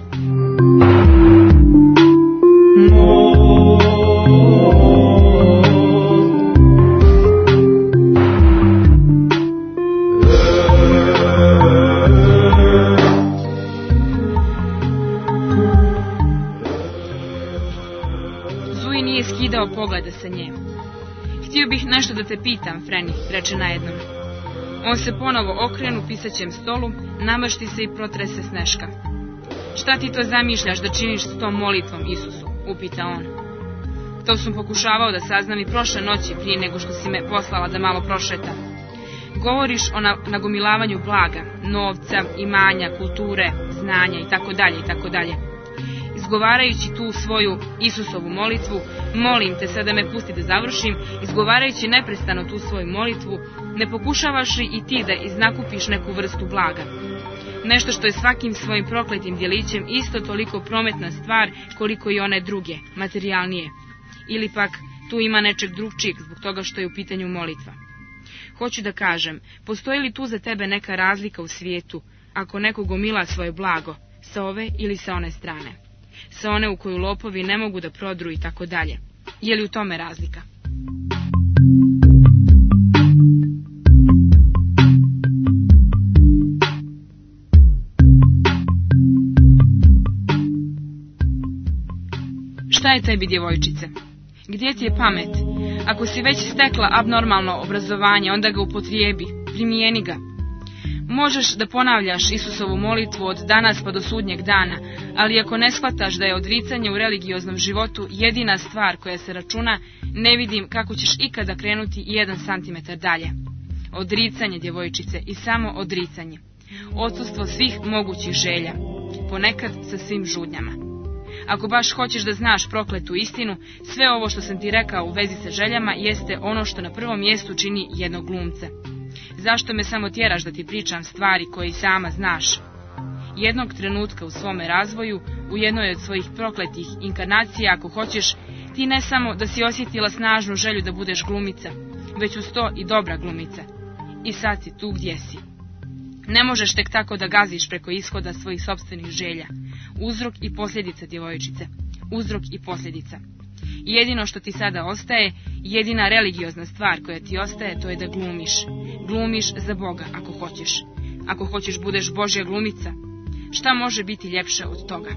Skidao pogleda sa nje. Htio bih nešto da te pitam, Freni, reče najednom. On se ponovo okrenu pisaćem stolu, namršti se i protrese sneška. Šta ti to zamišljaš da činiš s tom molitvom Isusu? Upita on. To sam pokušavao da saznam i prošle noći prije nego što si me poslala da malo prošetam. Govoriš o nagomilavanju blaga, novca, imanja, kulture, znanja i tako dalje i tako dalje. Izgovarajući tu svoju Isusovu molitvu, molim te sada me pusti da završim, izgovarajući neprestano tu svoju molitvu, ne pokušavaš li i ti da iznakupiš neku vrstu blaga? Nešto što je svakim svojim prokletim djelićem isto toliko prometna stvar koliko i one druge, materijalnije. Ili pak tu ima nečeg drugčijeg zbog toga što je u pitanju molitva. Hoću da kažem, postoji li tu za tebe neka razlika u svijetu, ako neko gomila svoje blago, sa ove ili sa one strane? Sa one u koju lopovi ne mogu da prodru i tako dalje. Je li u tome razlika? Šta je tebi, djevojčice? Gdje ti je pamet? Ako si već stekla abnormalno obrazovanje, onda ga upotrijebi, primijeni ga. Možeš da ponavljaš Isusovu molitvu od danas pa do sudnjeg dana, ali ako ne shvataš da je odricanje u religioznom životu jedina stvar koja se računa, ne vidim kako ćeš ikada krenuti jedan santimetar dalje. Odricanje, djevojčice, i samo odricanje. Odsustvo svih mogućih želja, ponekad sa svim žudnjama. Ako baš hoćeš da znaš prokletu istinu, sve ovo što sam ti rekao u vezi sa željama jeste ono što na prvom mjestu čini jednog glumca. Zašto me samo tjeraš da ti pričam stvari koje i sama znaš? Jednog trenutka u svome razvoju, u jednoj od svojih prokletih inkarnacija, ako hoćeš, ti ne samo da si osjetila snažnu želju da budeš glumica, već uz to i dobra glumica. I sad si tu gdje si. Ne možeš tek tako da gaziš preko ishoda svojih sopstvenih želja. Uzrok i posljedica, djevojčice. Uzrok i posljedica. Jedino što ti sada ostaje, jedina religiozna stvar koja ti ostaje, to je da glumiš. Glumiš za Boga, ako hoćeš. Ako hoćeš budeš Božja glumica. Šta može biti ljepše od toga?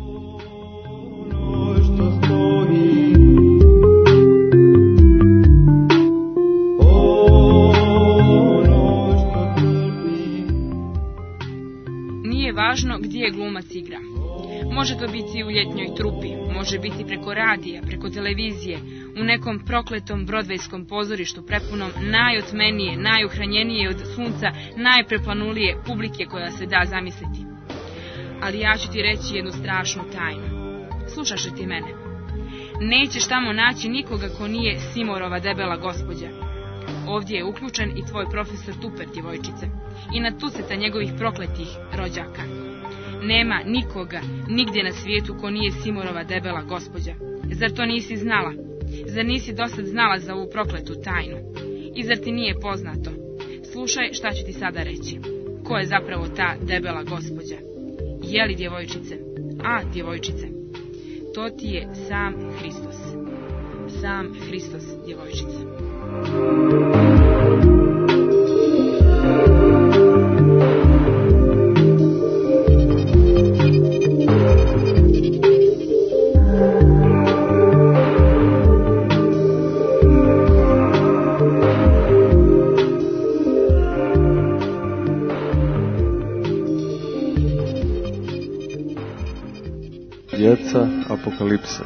Nije važno gdje je glumac igra. Može to biti u ljetnjoj trupi, može biti preko radija, preko televizije, u nekom prokletom brodvejskom pozorištu prepunom najotmenije, najuhranjenije od sunca, najpreplanulije publike koja se da zamisliti. Ali ja ću ti reći jednu strašnu tajnu. Slušaš li ti mene? Nećeš tamo naći nikoga ko nije Simorova debela gospođa. Ovdje je uključen i tvoj profesor Tuper, djevojčice, i na tuceta njegovih prokletih rođaka. Nema nikoga, nigdje na svijetu ko nije Simorova debela gospođa. Zar to nisi znala? Zar nisi dosad znala za ovu prokletu tajnu? I zar ti nije poznato? Slušaj šta ću ti sada reći. Ko je zapravo ta debela gospođa? Je li, djevojčice? A, djevojčice, to ti je sam Hristos. Sam Hristos, djevojčice. Djeca apokalipse.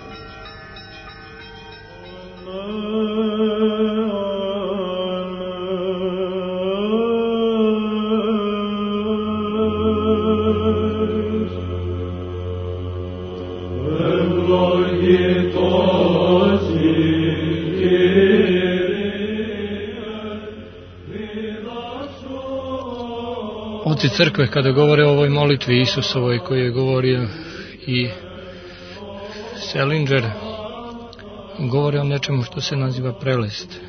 Oci crkve kada govore o ovoj molitvi Isusovoj koju je govorio i Selinger, govore o nečemu što se naziva prelest.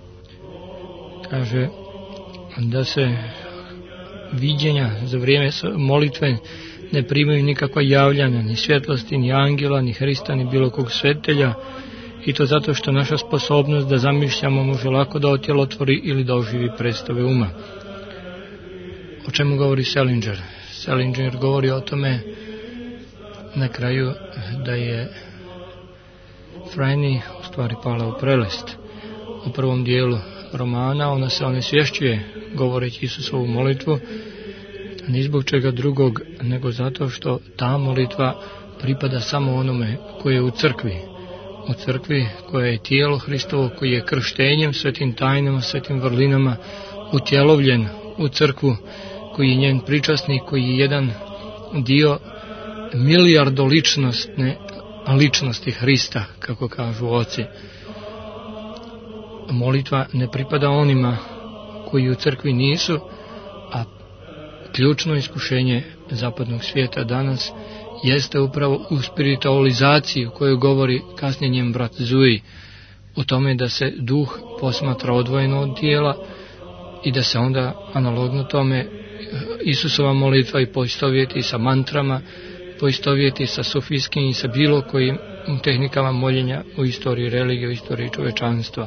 Kaže da se viđenja za vrijeme molitve ne primaju nikakva javljanja, ni svjetlosti, ni angela, ni Hrista, ni bilo kog svetelja, i to zato što naša sposobnost da zamišljamo može lako da otjelotvori ili da oživi predstave uma. O čemu govori Selinger? Selinger govori o tome na kraju da je Freni u stvari pala u prelest. U prvom dijelu romana ona se onesvješćuje govoreći Isusovu molitvu, ni zbog čega drugog nego zato što ta molitva pripada samo onome koji je u crkvi. U crkvi koja je tijelo Hristovo, koji je krštenjem, svetim tajnama, svetim vrlinama utjelovljen u crkvu, koji je njen pričasnik, koji je jedan dio milijardoličnostne ličnosti Hrista, kako kažu oci. Molitva ne pripada onima koji u crkvi nisu, a ključno iskušenje zapadnog svijeta danas jeste upravo u spiritualizaciji o kojoj govori kasnije njen brat Zui, u tome da se duh posmatra odvojeno od tijela i da se onda analogno tome Isusova molitva i poistovjeti sa mantrama, poistovjeti sa sufijskim i sa bilo kojim tehnikama moljenja u istoriji religije, u istoriji čovečanstva.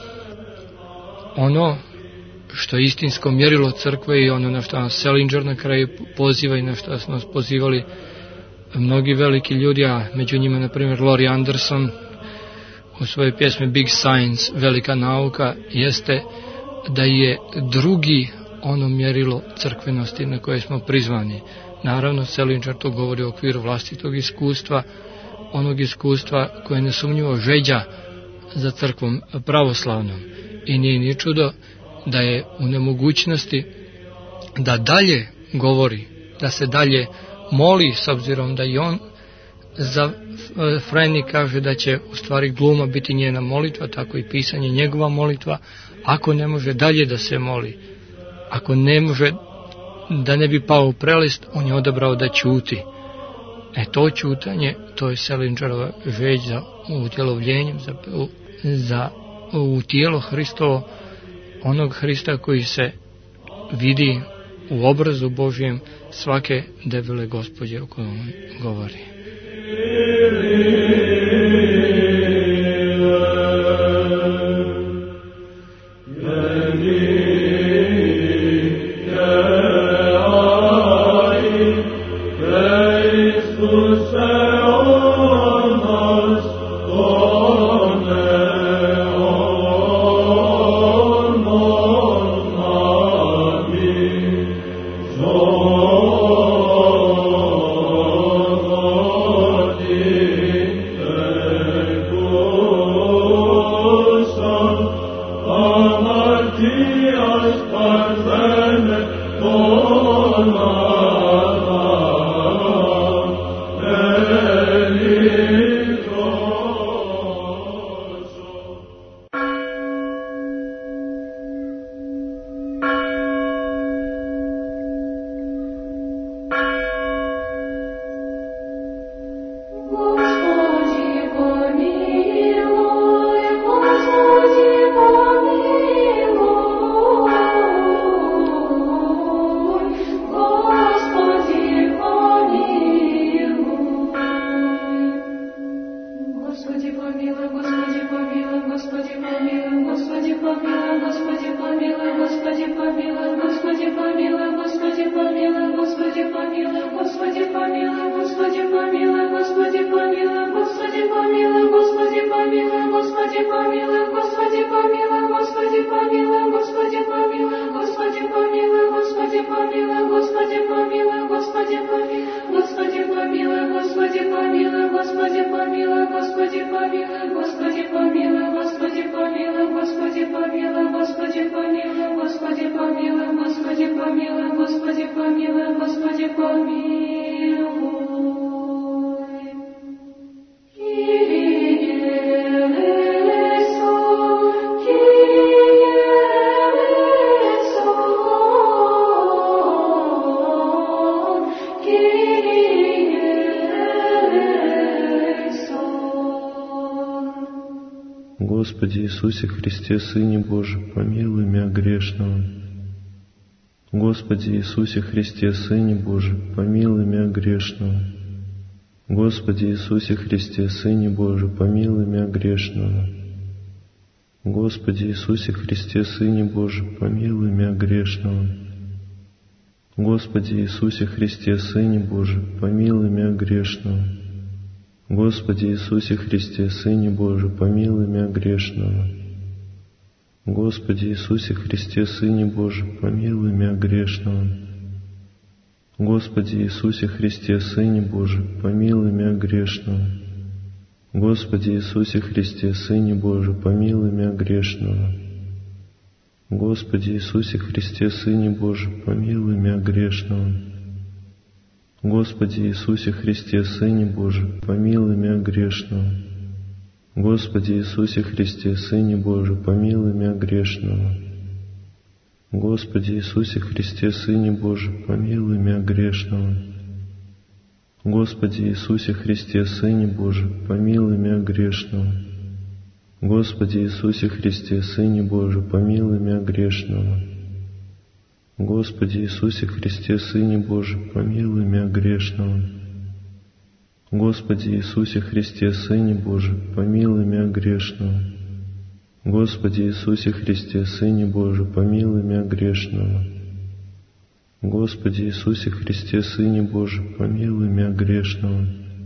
Ono što je istinsko mjerilo crkve i ono na što nas Selinger na kraju poziva i na što su nas pozivali mnogi veliki ljudi, a među njima na primjer Laurie Anderson u svojoj pjesmi Big Science, velika nauka, jeste da je drugi ono mjerilo crkvenosti na koje smo prizvani. Naravno, Selinger to govori u okviru vlastitog iskustva, onog iskustva koje nesumnjivo žeđa za crkvom pravoslavnom. I nije ni čudo da je u nemogućnosti da dalje govori, da se dalje moli, s obzirom da i on za Freni kaže da će u stvari gluma biti njena molitva, tako i pisanje njegova molitva, ako ne može dalje da se moli, ako ne može da ne bi pao u prelest, on je odabrao da ćuti. E to ćutanje, to je Selingerova žeđ za utjelovljenjem, za, za u tijelo Hristovo, onog Hrista koji se vidi u obrazu Božjem svake debele gospođe o kojoj on govori. Oh Господи Иисусе Христе, Сыне Божий, помилуй меня грешного. Господи Иисусе Христе, Сыне Божий, помилуй меня грешного. Господи Иисусе Христе, Сыне Божий, помилуй меня грешного. Господи Иисусе Христе, Сыне Божий, помилуй меня грешного. Господи Иисусе Христе, Сыне Божий, помилуй меня грешного. Господи Иисусе Христе, Сыне Божий, помилуй меня грешного. Господи Иисусе Христе, Сыне Божий, помилуй меня грешного. Господи Иисусе Христе, Сыне Божий, помилуй меня грешного. Господи Иисусе Христе, Сыне Божий, помилуй меня грешного. Господи Иисусе Христе, Сыне Божий, помилуй меня грешного. Господи Иисусе Христе, Сыне Божий, помилуй меня грешного. Господи Иисусе Христе, Сыне Божий, помилуй меня грешного. Господи Иисусе Христе, Сыне Божий, помилуй меня грешного. Господи Иисусе Христе, Сыне Божий, помилуй меня грешного. Господи Иисусе Христе, Сыне Божий, помилуй меня грешного. Господи Иисусе Христе, Сыне Божий, помилуй меня грешного. Господи Иисусе Христе, Сыне Божий, помилуй меня грешного. Господи Иисусе Христе, Сыне Божий, помилуй меня грешного. Господи Иисусе Христе, Сыне Божий, помилуй меня грешного.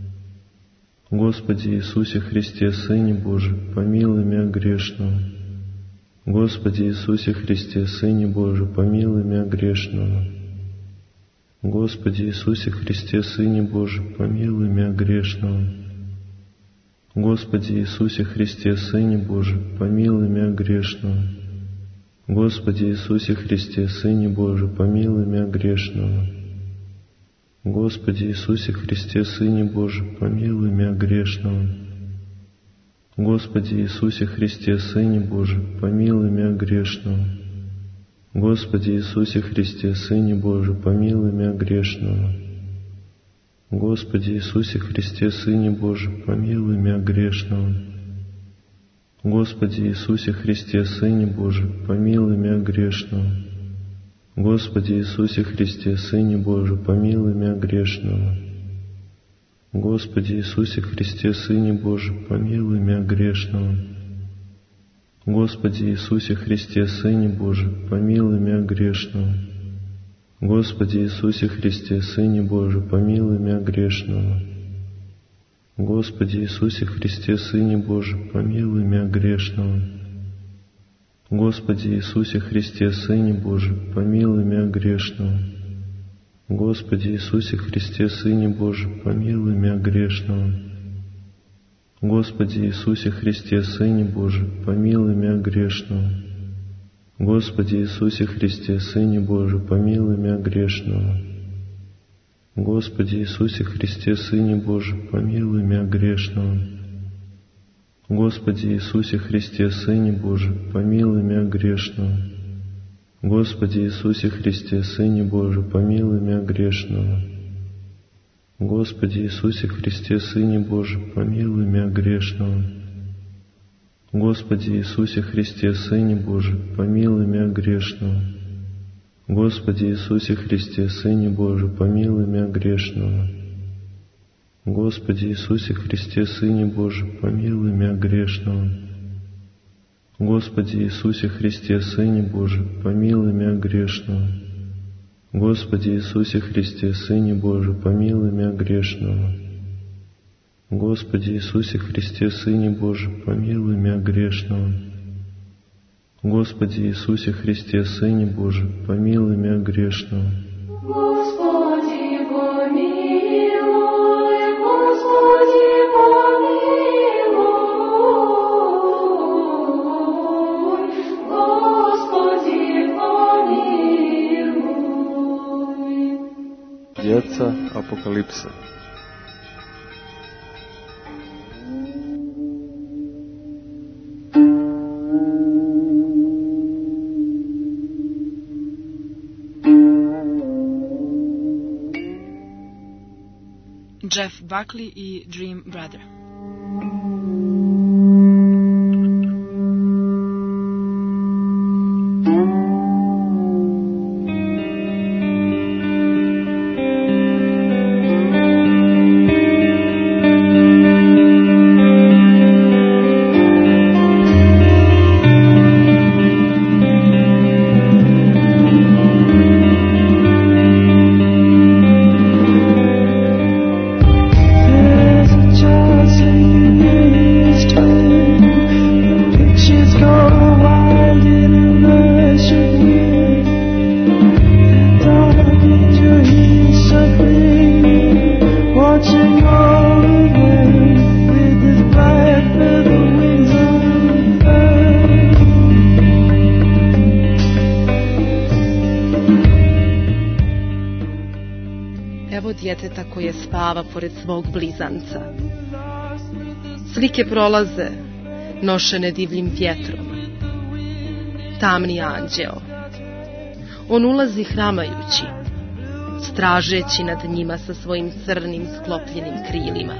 Господи Иисусе Христе, Сыне Божий, помилуй меня грешного. Господи Иисусе Христе, Сыне Божий, помилуй меня грешного. Господи Иисусе Христе, Сыне Божий, помилуй меня грешного. Господи Иисусе Христе, Сыне Божий, помилуй меня грешного. Господи Иисусе Христе, Сыне Божий, помилуй меня грешного. Господи Иисусе Христе, Сыне Божий, помилуй меня грешного. Господи Иисусе Христе, Сыне Божий, помилуй меня грешного. Господи Иисусе Христе, Сыне Божий, помилуй меня грешного. Господи Иисусе Христе, Сыне Божий, помилуй меня грешного. Господи Иисусе Христе, Сыне Божий, помилуй меня грешного. Господи Иисусе Христе, Сыне Божий, помилуй меня грешного. Господи Иисусе Христе, Сыне Божий, помилуй меня грешного. Господи Иисусе Христе, Сыне Божий, помилуй меня грешного. Господи Иисусе Христе, Сыне Божий, помилуй меня грешного. Господи Иисусе Христе, Сыне Божий, помилуй меня грешного. Господи Иисусе Христе, Сыне Божий, помилуй меня грешного. Господи Иисусе Христе, Сыне Божий, помилуй меня грешного. Господи Иисусе Христе, Сыне Божий, помилуй меня грешного. Господи Иисусе Христе, Сыне Божий, помилуй меня грешного. Господи Иисусе Христе, Сыне Божий, помилуй меня грешного. Господи Иисусе Христе, Сыне Божий, помилуй меня грешного. Господи Иисусе Христе, Сыне Божий, помилуй меня грешного. Господи Иисусе Христе, Сыне Божий, помилуй меня грешного. Господи Иисусе Христе, Сыне Божий, помилуй меня грешного. Господи Иисусе Христе, Сыне Божий, помилуй меня грешного. Господи Иисусе Христе, Сыне Божий, помилуй меня грешного. Господи Иисусе Христе, Сыне Божий, помилуй меня грешного. Господи Иисусе Христе, Сыне Божий, помилуй меня грешного. Господи Иисусе Христе, Сыне Божий, помилуй меня грешного. Господи Иисусе Христе, Сыне Божий, помилуй меня грешного. Господи, помилуй, Господи, помилуй, Господи, помилуй. Djeca Apokalipse. Jeff Buckley i Dream Brother. Djeteta koje spava pored svog blizanca. Slike prolaze, nošene divljim vjetrom. Tamni anđeo. On ulazi hramajući, stražeći nad njima sa svojim crnim sklopljenim krilima.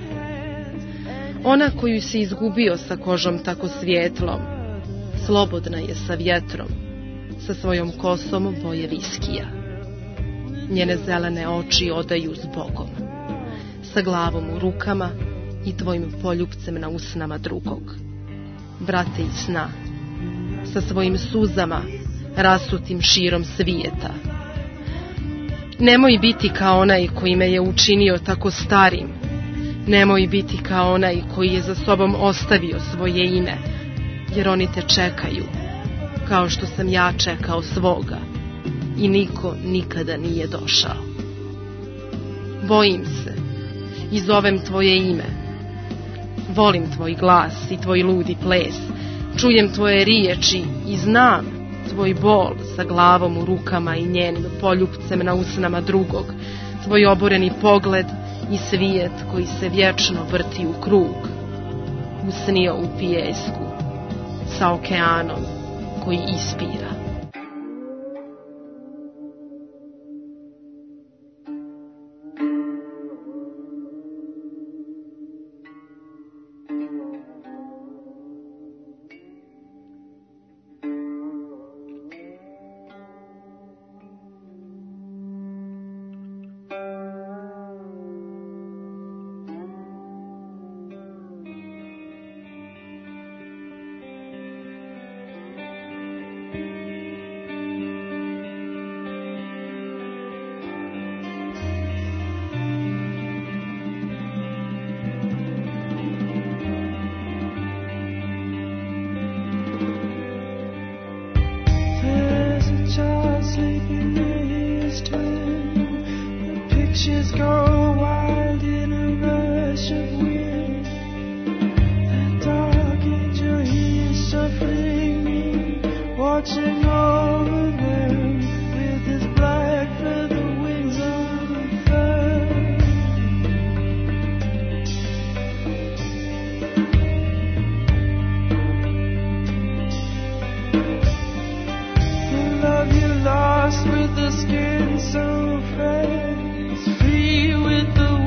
Ona koju si izgubio sa kožom tako svijetlom, slobodna je sa vjetrom, sa svojom kosom boje viskija. Njene zelene oči odaju s Bogom, sa glavom u rukama i tvojim poljupcem na usnama drugog. Brate iz sna, sa svojim suzama rasutim širom svijeta. Nemoj biti kao onaj koji me je učinio tako starim. Nemoj biti kao onaj koji je za sobom ostavio svoje ime, jer oni te čekaju, kao što sam ja čekao svoga. I niko nikada nije došao. Bojim se i zovem tvoje ime. Volim tvoj glas i tvoj ludi ples. Čujem tvoje riječi i znam tvoj bol sa glavom u rukama i njenim poljupcem na usnama drugog. Tvoj oboreni pogled i svijet koji se vječno vrti u krug. Usnio u pijesku sa okeanom koji ispira. With the skin so fresh, free with the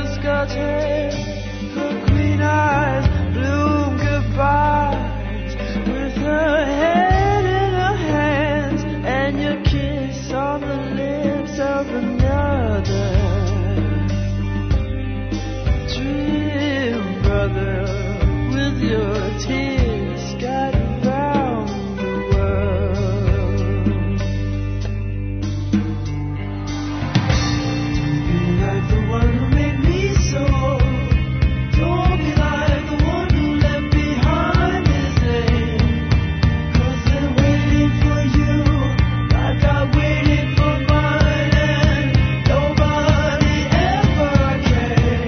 skirt hair, her green eyes bloom goodbyes with her head in her hands and your kiss on the lips of another. Dream, brother, with your tears scattered round the world. Don't be like the one who made me so. Don't be like the one who left behind his name. 'Cause they're waiting for you like I waited for mine, and nobody ever came.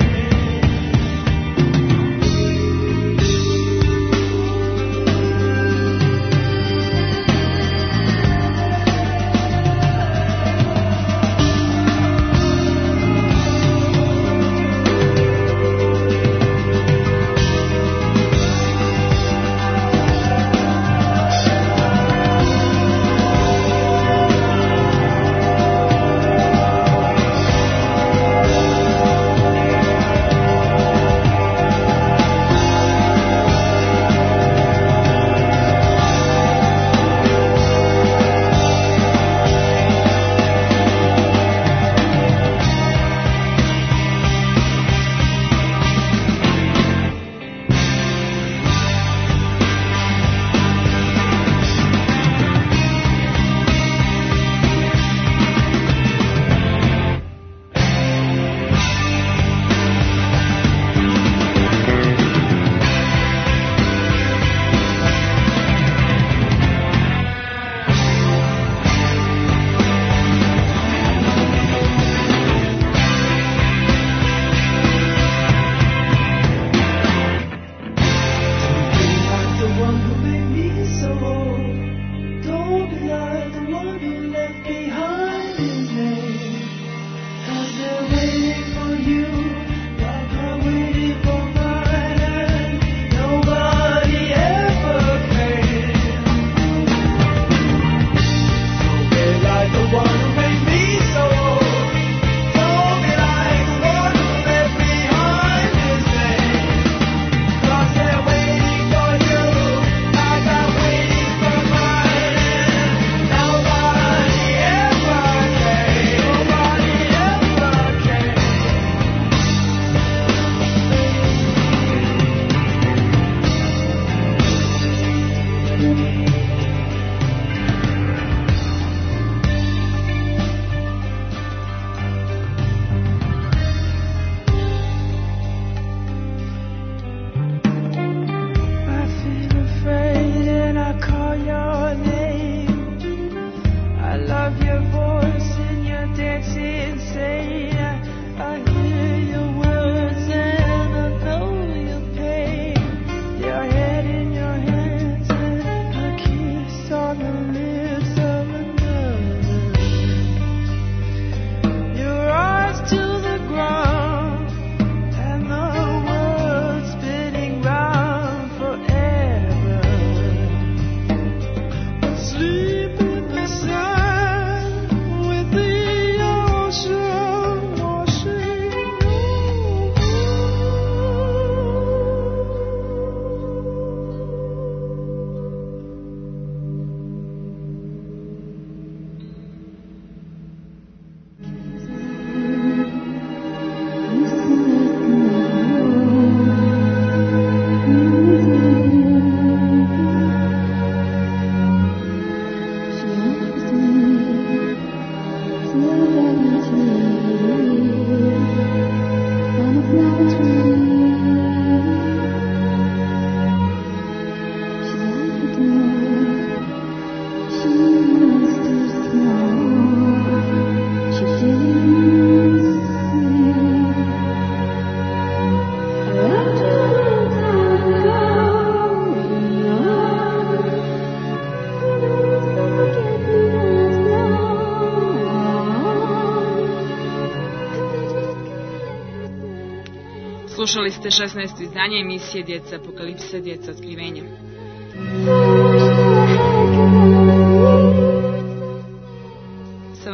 Slušali ste šesnaesto izdanje emisije Djeca apokalipse, Djeca otkrivenja.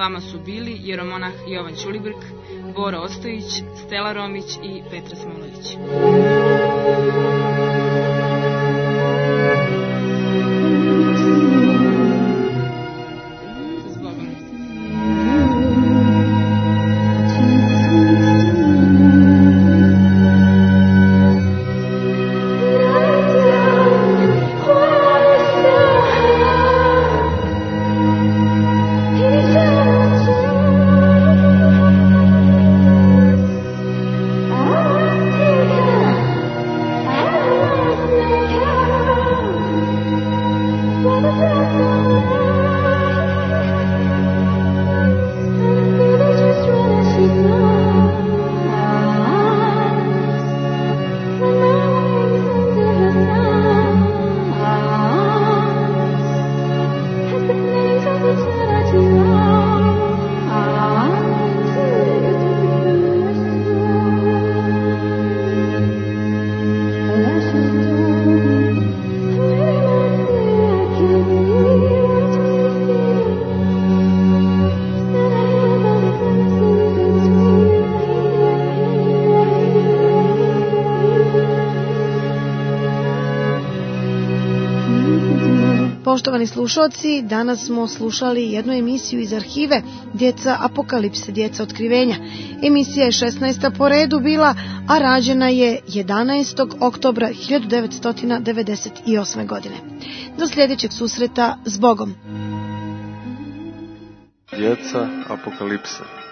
vama su bili jeromonah Jovan Ćulibrk, Boro Ostojić, Stela Romić i Petra Smolović. Poštovani slušalci, danas smo slušali jednu emisiju iz arhive Djeca apokalipse, djeca otkrivenja. Emisija je šesnaesta po redu bila, a rađena je jedanaestog oktobra hiljadu devetsto devedeset osme. godine. Do sljedećeg susreta, s Bogom. Djeca apokalipse.